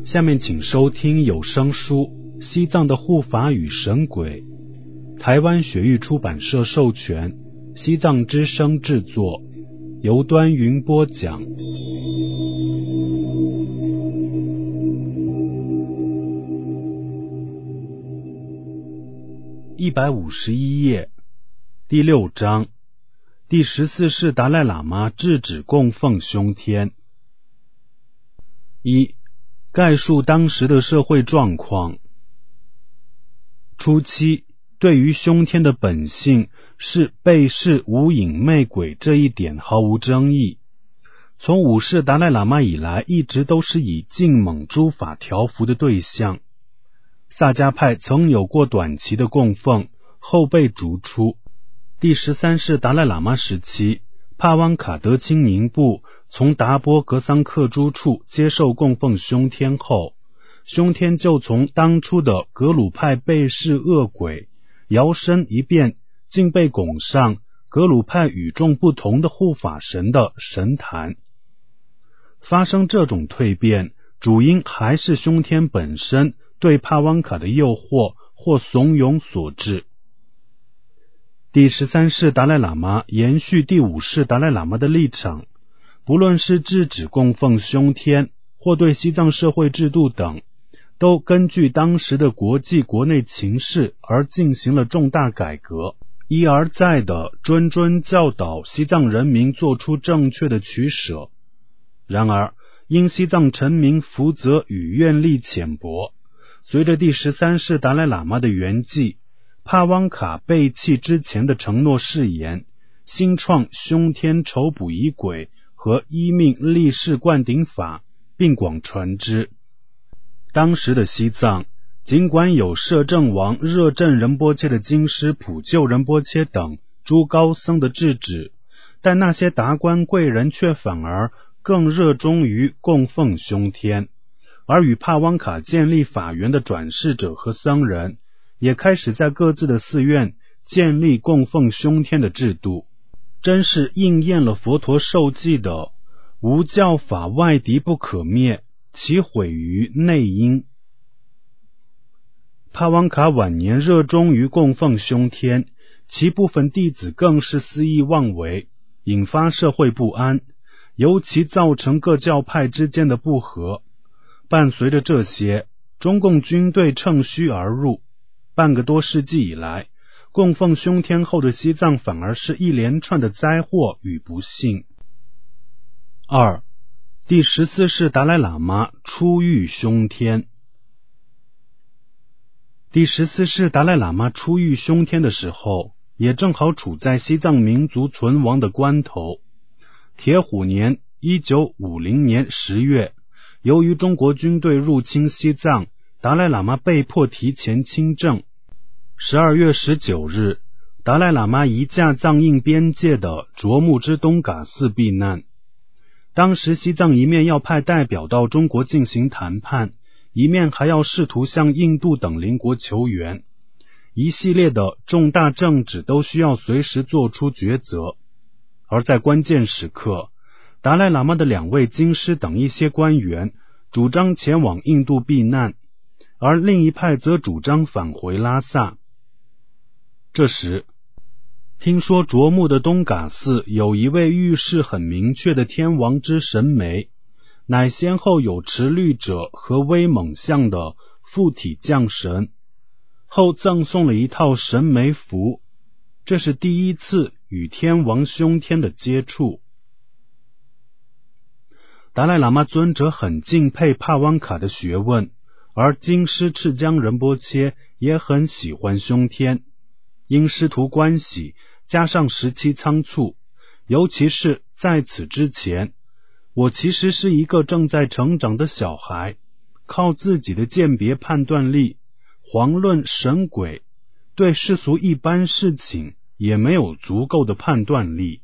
下面请收听有声书《西藏的护法与神鬼》，台湾雪域出版社授权，西藏之声制作，由端云播讲。151页，第6章，第14世达赖喇嘛制止供奉凶天。1. 概述当时的社会状况。初期，对于凶天的本性是被视无影魅鬼这一点毫无争议。从5世达赖喇嘛以来，一直都是以净猛诸法调伏的对象。萨迦派曾有过短期的供奉，后被逐出。第13世达赖喇嘛时期，帕汪卡德钦宁布从达波格桑克珠处接受供奉凶天后，凶天就从当初的格鲁派被视恶鬼，摇身一变，竟被拱上格鲁派与众不同的护法神的神坛。发生这种蜕变，主因还是凶天本身对帕汪卡的诱惑或怂恿所致。第13世达赖喇嘛延续第5世达赖喇嘛的立场，不论是制止供奉凶天，或对西藏社会制度等，都根据当时的国际国内情势而进行了重大改革，一而再地谆教导西藏人民做出正确的取舍。然而，因西藏臣民福泽与愿力浅薄，随着第13世达赖喇嘛的圆寂，帕汪卡背弃之前的承诺誓言，新创凶天筹捕仪轨和依命立誓灌顶法，并广传之。当时的西藏，尽管有摄政王热振仁波切的经师普救仁波切等诸高僧的制止，但那些达官贵人却反而更热衷于供奉凶天，而与帕汪卡建立法源的转世者和僧人，也开始在各自的寺院建立供奉凶天的制度，真是应验了佛陀授记的无教法外敌不可灭，其毁于内因。帕汪卡晚年热衷于供奉凶天，其部分弟子更是肆意妄为，引发社会不安，尤其造成各教派之间的不和。伴随着这些，中共军队乘虚而入，半个多世纪以来，供奉凶天后的西藏反而是一连串的灾祸与不幸。2. 第14世达赖喇嘛初遇凶天。第14世达赖喇嘛初遇凶天的时候，也正好处在西藏民族存亡的关头。铁虎年1950年10月，由于中国军队入侵西藏，达赖喇嘛被迫提前亲政。12月19日，达赖喇嘛移驾藏印边界的卓木之东嘎寺避难。当时西藏一面要派代表到中国进行谈判，一面还要试图向印度等邻国求援，一系列的重大政治都需要随时做出抉择。而在关键时刻，达赖喇嘛的2位经师等一些官员主张前往印度避难，而另一派则主张返回拉萨。这时，听说卓木的东嘎寺有一位预示很明确的天王之神眉，乃先后有持律者和威猛相的附体降神，后赠送了一套神眉符，这是第一次与天王凶天的接触。达赖喇嘛尊者很敬佩帕汪卡的学问，而经师赤江仁波切也很喜欢凶天。因师徒关系加上时期仓促，尤其是在此之前，我其实是一个正在成长的小孩，靠自己的鉴别判断力，遑论神鬼，对世俗一般事情也没有足够的判断力。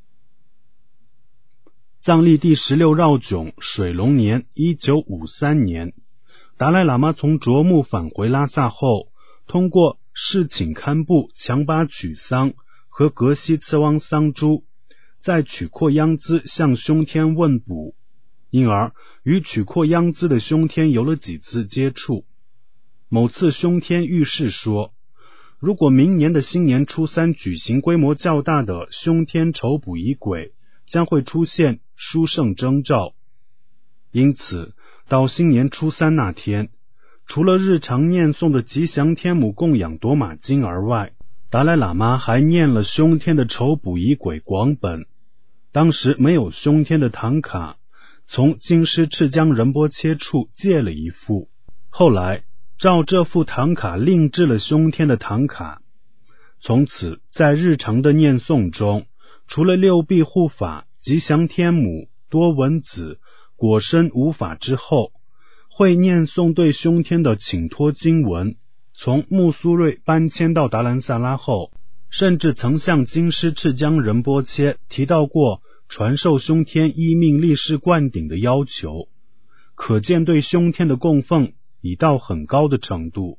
藏历第16绕迥水龙年1953年，达赖喇嘛从卓木返回拉萨后，通过侍请堪布强巴曲桑和格西次汪桑珠，在曲阔央孜向凶天问卜， 因而与曲阔央兹的兄天有了几次接触。某次兄天预示说，如果明年的新年初三举行规模较大的兄天筹卜仪轨，将会出现殊胜征兆。因此到新年初三那天，除了日常念诵的吉祥天母供养夺马经而外，达赖喇嘛还念了兄天的筹卜仪轨广本。当时没有兄天的唐卡，从京师赤江仁波切处借了一副，后来照这副唐卡另制了兄天的唐卡。从此在日常的念诵中，除了六臂护法、吉祥天母、多闻子、果身无法之后，会念诵对兄天的请托经文。从穆苏瑞搬迁到达兰萨拉后，甚至曾向京师赤江仁波切提到过传授兄天依命立誓灌顶的要求，可见对兄天的供奉已到很高的程度。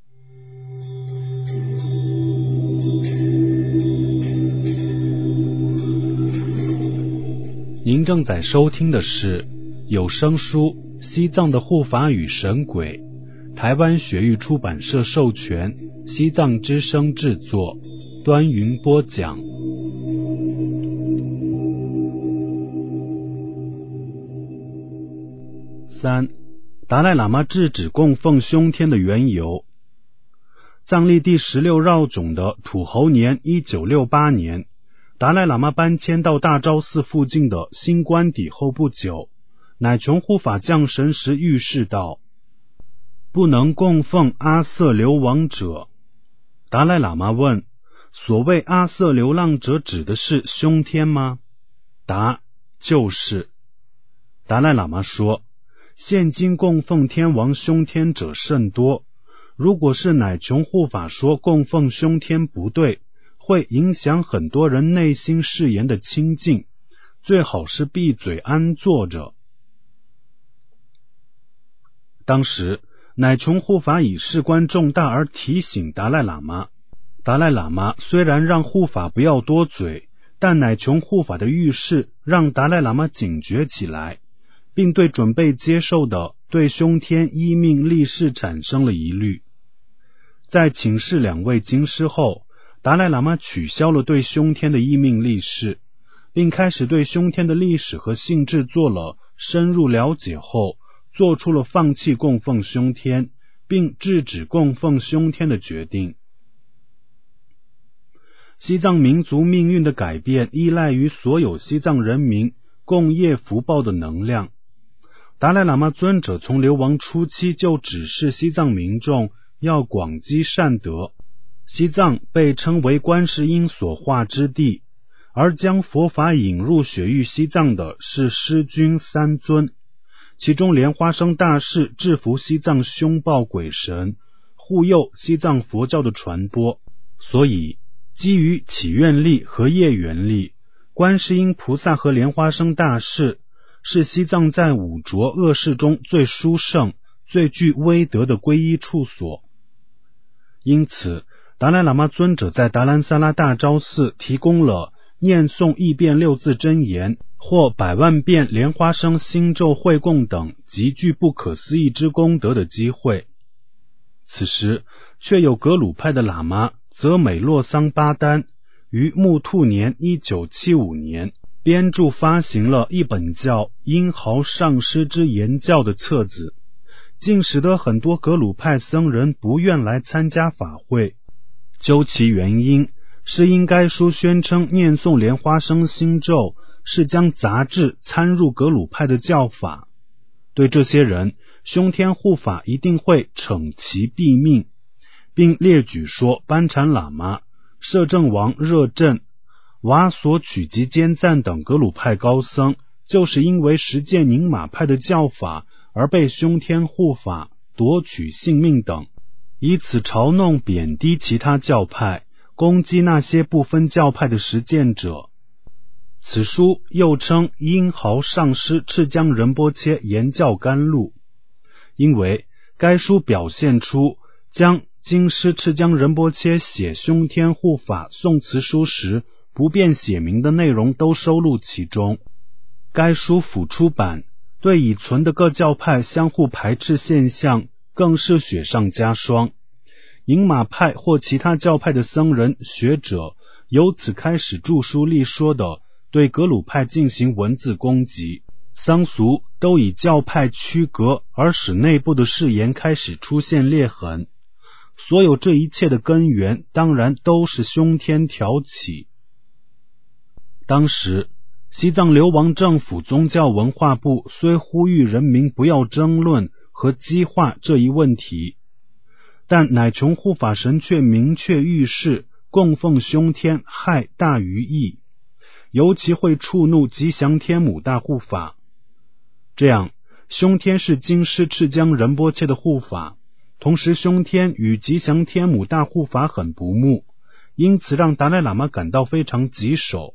您正在收听的是有声书《西藏的护法与神鬼》，台湾学域出版社授权，西藏之声制作，端云播讲。3. 达赖喇嘛制止供奉兄天的缘由。藏历第16绕种的土猴年1968年，达赖喇嘛搬迁到大昭寺附近的新官邸后不久，乃琼护法降神时预示道，不能供奉阿瑟流亡者。达赖喇嘛问，所谓阿瑟流浪者指的是兄天吗？答，就是。达赖喇嘛说，现今供奉天王兄天者甚多，如果是乃琼护法说供奉兄天不对，会影响很多人内心誓言的清净，最好是闭嘴安坐着。当时乃琼护法以事关重大而提醒达赖喇嘛，达赖喇嘛虽然让护法不要多嘴，但乃琼护法的预示让达赖喇嘛警觉起来，并对准备接受的对兄天依命立誓产生了疑虑。在请示两位经师后，达赖喇嘛取消了对兄天的依命立誓，并开始对兄天的历史和性质做了深入了解后，做出了放弃供奉兄天，并制止供奉兄天的决定。西藏民族命运的改变依赖于所有西藏人民共业福报的能量。达赖喇嘛尊者从流亡初期就指示西藏民众要广积善德。西藏被称为观世音所化之地，而将佛法引入雪域西藏的是师君三尊，其中莲花生大士制服西藏凶暴鬼神，护佑西藏佛教的传播。所以基于祈愿力和业缘力，观世音菩萨和莲花生大士是西藏在五浊恶世中最殊胜、最具威德的皈依处所。因此达赖喇嘛尊者在达兰萨拉大昭寺提供了念诵1遍6字真言或100万遍莲花生心咒会供等极具不可思议之功德的机会。此时却有格鲁派的喇嘛则美洛桑巴丹于木兔年1975年编著发行了一本叫《英豪上师之言教》的册子，竟使得很多格鲁派僧人不愿来参加法会。究其原因，是因该书宣称念诵莲花生心咒是将杂质参入格鲁派的教法，对这些人凶天护法一定会惩其毙命，并列举说班禅喇嘛、摄政王热振、瓦索曲吉坚赞等格鲁派高僧就是因为实践宁玛派的教法而被凶天护法夺取性命等，以此嘲弄贬低其他教派，攻击那些不分教派的实践者。此书又称英豪上师赤江仁波切言教甘露，因为该书表现出将经师赤江仁波切写凶天护法宋词书时不便写明的内容都收录其中。该书甫出版， 对已存的各教派相互排斥现象更是雪上加霜。隐马派或其他教派的僧人学者由此开始著书立说的对格鲁派进行文字攻击，僧俗都以教派区隔，而使内部的誓言开始出现裂痕。所有这一切的根源当然都是凶天挑起。当时西藏流亡政府宗教文化部虽呼吁人民不要争论和激化这一问题，但乃琼护法神却明确预示供奉凶天害大于益，尤其会触怒吉祥天母大护法。这样，凶天是京师赤江仁波切的护法，同时凶天与吉祥天母大护法很不睦，因此让达赖喇嘛感到非常棘手。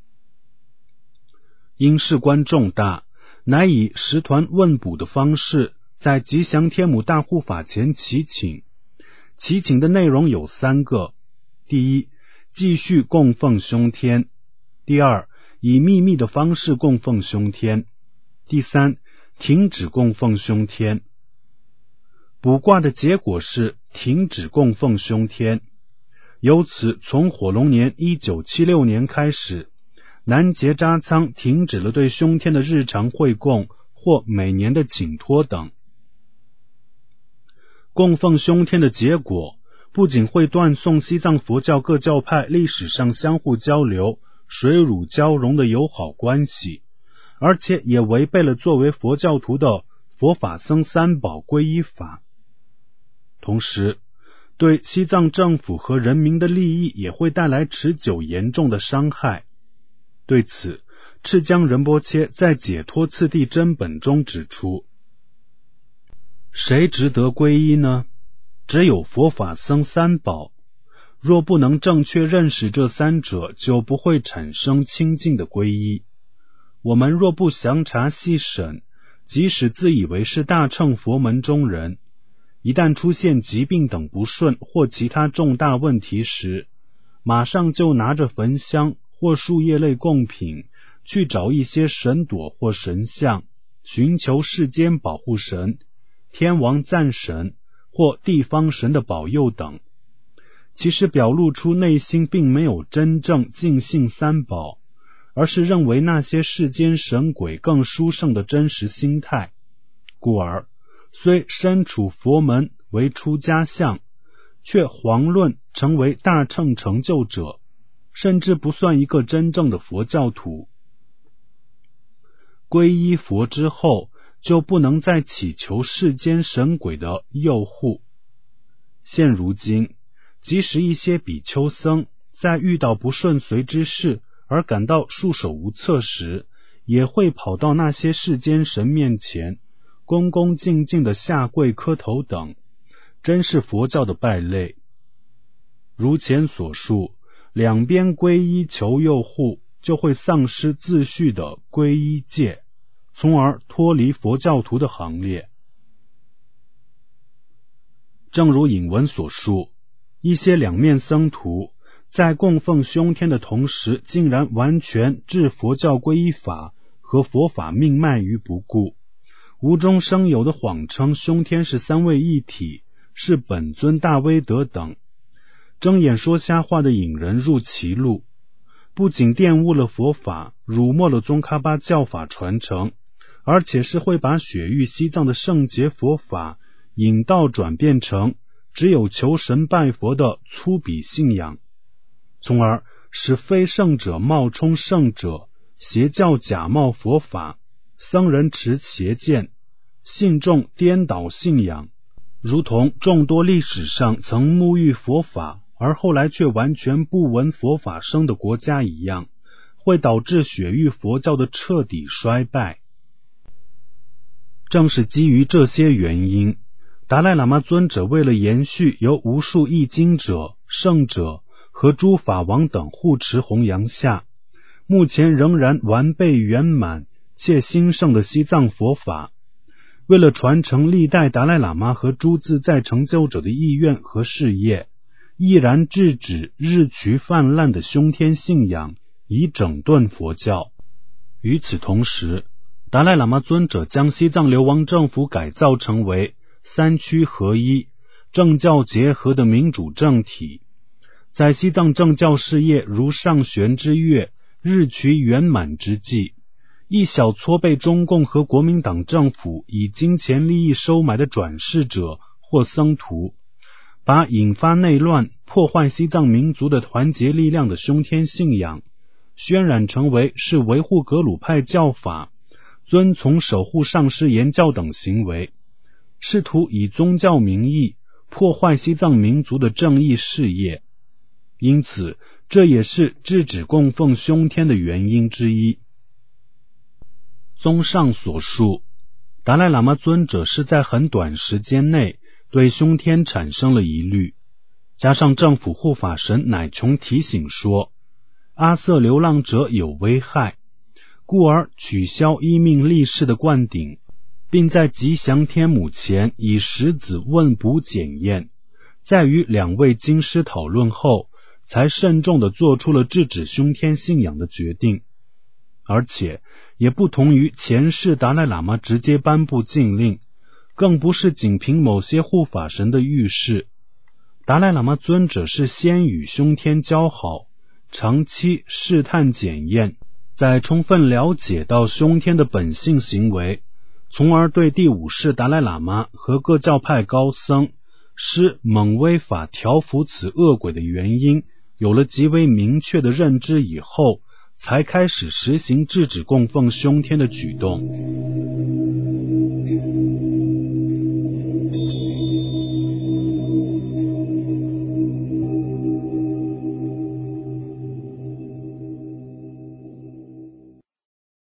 因事关重大，乃以十团问卜的方式在吉祥天母大护法前祈请。祈请的内容有3个：第一，继续供奉凶天；第二，以秘密的方式供奉凶天；第三，停止供奉凶天。卜卦的结果是停止供奉凶天，由此从火龙年1976年开始，南杰扎仓停止了对凶天的日常会供或每年的请托等。供奉凶天的结果不仅会断送西藏佛教各教派历史上相互交流、水乳交融的友好关系，而且也违背了作为佛教徒的佛法僧三宝皈依法。同时，对西藏政府和人民的利益也会带来持久严重的伤害。对此，赤江仁波切在解脱次第真本中指出，谁值得皈依呢？只有佛法僧三宝。若不能正确认识这三者，就不会产生清净的皈依。我们若不详查细审，即使自以为是大乘佛门中人，一旦出现疾病等不顺或其他重大问题时，马上就拿着焚香或树叶类贡品去找一些神朵或神像，寻求世间保护神、天王赞神或地方神的保佑等，其实表露出内心并没有真正敬信三宝，而是认为那些世间神鬼更殊胜的真实心态，故而虽身处佛门为出家相，却遑论成为大乘成就者，甚至不算一个真正的佛教徒。皈依佛之后，就不能再祈求世间神鬼的佑护。现如今，即使一些比丘僧在遇到不顺遂之事而感到束手无策时，也会跑到那些世间神面前恭恭敬敬的下跪磕头等，真是佛教的败类。如前所述，两边皈依求佑护，就会丧失自序的皈依戒，从而脱离佛教徒的行列。正如引文所述，一些两面僧徒在供奉凶天的同时，竟然完全置佛教皈依法和佛法命脉于不顾，无中生有的谎称凶天是三位一体，是本尊大威德等，睁眼说瞎话的引人入歧路，不仅玷污了佛法，辱没了宗喀巴教法传承，而且是会把雪域西藏的圣洁佛法引道转变成只有求神拜佛的粗鄙信仰，从而使非圣者冒充圣者，邪教假冒佛法，僧人持邪见，信众颠倒信仰，如同众多历史上曾沐浴佛法而后来却完全不闻佛法声的国家一样，会导致雪域佛教的彻底衰败。正是基于这些原因，达赖喇嘛尊者为了延续由无数译经者、圣者和诸法王等护持弘扬下，目前仍然完备圆满且兴盛的西藏佛法，为了传承历代达赖喇嘛和诸自在成就者的意愿和事业，毅然制止日趋泛滥的凶天信仰，以整顿佛教。与此同时， 达赖喇嘛尊者将西藏流亡政府改造成为三区合一、政教结合的民主政体。在西藏政教事业如上弦之月，日趋圆满之际，一小撮被中共和国民党政府以金钱利益收买的转世者或僧徒，把引发内乱、破坏西藏民族的团结力量的凶天信仰渲染成为是维护格鲁派教法、遵从守护上师言教等行为，试图以宗教名义破坏西藏民族的正义事业。因此，这也是制止供奉凶天的原因之一。综上所述，达赖喇嘛尊者是在很短时间内对凶天产生了疑虑，加上政府护法神乃琼提醒说，阿瑟流浪者有危害，故而取消依命立誓的灌顶，并在吉祥天母前以石子问卜检验，在与两位经师讨论后，才慎重地做出了制止凶天信仰的决定。而且也不同于前世达赖喇嘛直接颁布禁令，更不是仅凭某些护法神的预示，达赖喇嘛尊者是先与凶天交好，长期试探检验，在充分了解到凶天的本性行为，从而对第五世达赖喇嘛和各教派高僧施猛威法调伏此恶鬼的原因有了极为明确的认知以后，才开始实行制止供奉凶天的举动。